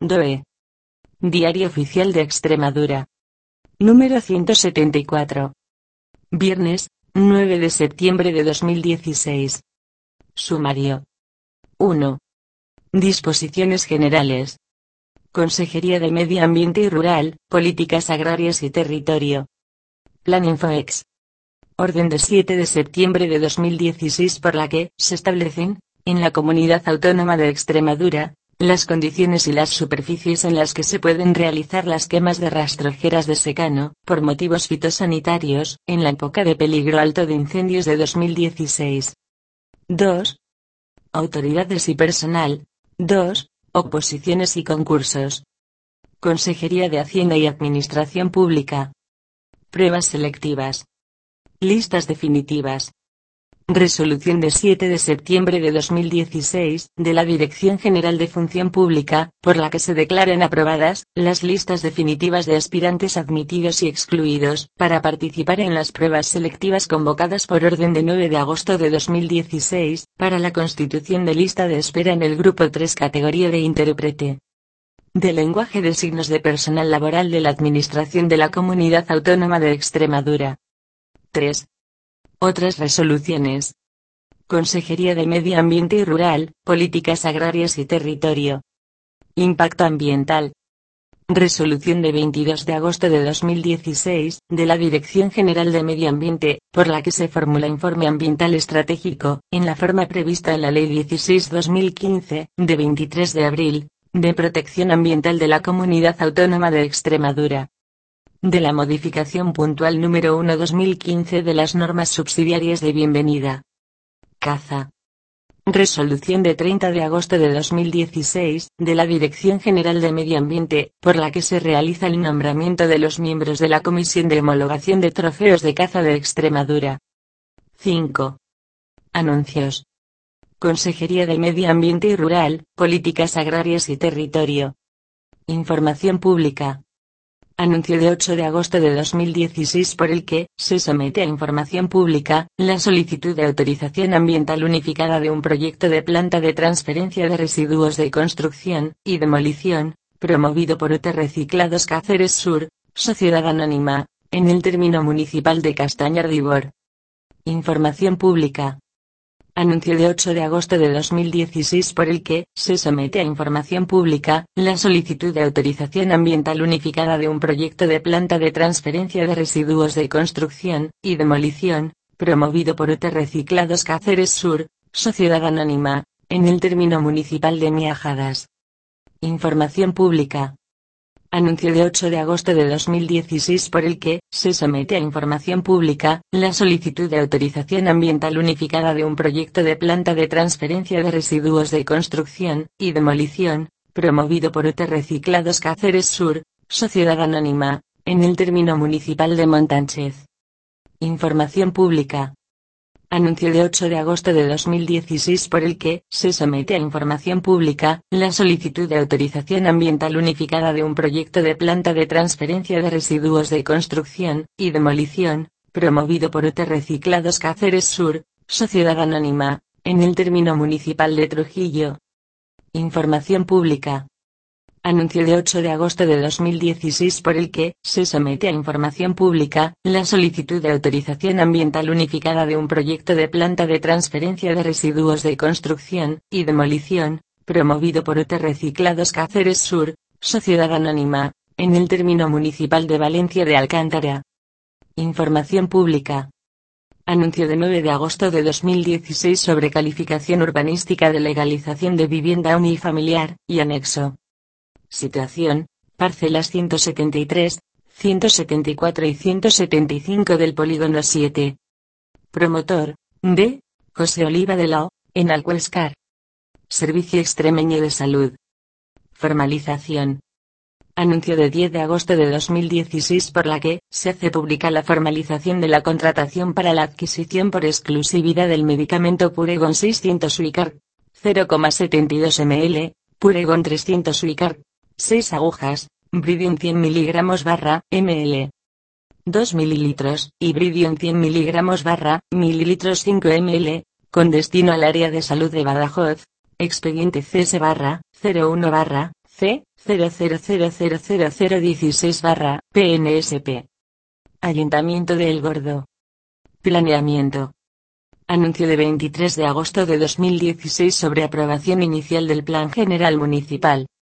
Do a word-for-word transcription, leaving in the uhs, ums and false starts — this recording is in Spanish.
D O E. Diario Oficial de Extremadura. Número ciento setenta y cuatro. Viernes, nueve de septiembre de dos mil dieciséis. Sumario. uno. Disposiciones generales. Consejería de Medio Ambiente y Rural, Políticas Agrarias y Territorio. Plan Infoex. Orden de siete de septiembre de dos mil dieciséis por la que se establecen, en la Comunidad Autónoma de Extremadura, las condiciones y las superficies en las que se pueden realizar las quemas de rastrojeras de secano, por motivos fitosanitarios, en la época de peligro alto de incendios de dos mil dieciséis. dos. Autoridades y personal. dos. Oposiciones y concursos. Consejería de Hacienda y Administración Pública. Pruebas selectivas. Listas definitivas. Resolución de siete de septiembre de dos mil dieciséis, de la Dirección General de Función Pública, por la que se declaran aprobadas las listas definitivas de aspirantes admitidos y excluidos para participar en las pruebas selectivas convocadas por orden de nueve de agosto de dos mil dieciséis, para la constitución de lista de espera en el Grupo tres categoría de intérprete de lenguaje de signos de personal laboral de la Administración de la Comunidad Autónoma de Extremadura. tres. Otras resoluciones. Consejería de Medio Ambiente y Rural, Políticas Agrarias y Territorio. Impacto Ambiental. Resolución de veintidós de agosto de dos mil dieciséis, de la Dirección General de Medio Ambiente, por la que se formula informe ambiental estratégico, en la forma prevista en la Ley dieciséis barra dos mil quince, de veintitrés de abril, de Protección Ambiental de la Comunidad Autónoma de Extremadura. De la modificación puntual número uno barra dos mil quince de las normas subsidiarias de bienvenida. Caza. Resolución de treinta de agosto de dos mil dieciséis, de la Dirección General de Medio Ambiente, por la que se realiza el nombramiento de los miembros de la Comisión de Homologación de Trofeos de Caza de Extremadura. cinco. Anuncios. Consejería de Medio Ambiente y Rural, Políticas Agrarias y Territorio. Información pública. Anuncio de ocho de agosto de dos mil dieciséis por el que se somete a información pública la solicitud de autorización ambiental unificada de un proyecto de planta de transferencia de residuos de construcción y demolición, promovido por U T Reciclados Cáceres Sur, Sociedad Anónima, en el término municipal de Castañar de Ibor. Información pública. Anuncio de ocho de agosto de dos mil dieciséis por el que se somete a información pública la solicitud de autorización ambiental unificada de un proyecto de planta de transferencia de residuos de construcción y demolición, promovido por U T Reciclados Cáceres Sur, Sociedad Anónima, en el término municipal de Miajadas. Información pública. Anuncio de ocho de agosto de dos mil dieciséis por el que se somete a información pública la solicitud de autorización ambiental unificada de un proyecto de planta de transferencia de residuos de construcción y demolición, promovido por U T Reciclados Cáceres Sur, Sociedad Anónima, en el término municipal de Montánchez. Información pública. Anuncio de ocho de agosto de dos mil dieciséis por el que se somete a información pública la solicitud de autorización ambiental unificada de un proyecto de planta de transferencia de residuos de construcción y demolición, promovido por U T Reciclados Cáceres Sur, Sociedad Anónima, en el término municipal de Trujillo. Información pública. Anuncio de ocho de agosto de dos mil dieciséis por el que se somete a información pública la solicitud de autorización ambiental unificada de un proyecto de planta de transferencia de residuos de construcción y demolición, promovido por U T Reciclados Cáceres Sur, Sociedad Anónima, en el término municipal de Valencia de Alcántara. Información pública. Anuncio de nueve de agosto de dos mil dieciséis sobre calificación urbanística de legalización de vivienda unifamiliar y anexo. Situación, parcelas ciento setenta y tres, ciento setenta y cuatro y ciento setenta y cinco del polígono siete. Promotor, D. José Oliva de la O, en Alcuéscar. Servicio Extremeño de Salud. Formalización. Anuncio de diez de agosto de dos mil dieciséis por la que se hace pública la formalización de la contratación para la adquisición por exclusividad del medicamento Puregon seiscientos Uicar, cero coma setenta y dos mililitros, Puregon trescientos Uicar, seis agujas, Bridium cien miligramos barra, ml. dos mililitros, y Bridium cien miligramos barra, mililitros cinco mililitros, con destino al área de salud de Badajoz, expediente C S barra, cero uno barra, C cero cero cero cero cero cero dieciséis barra P N S P. Ayuntamiento de El Gordo. Planeamiento. Anuncio de veintitrés de agosto de dos mil dieciséis sobre aprobación inicial del Plan General Municipal.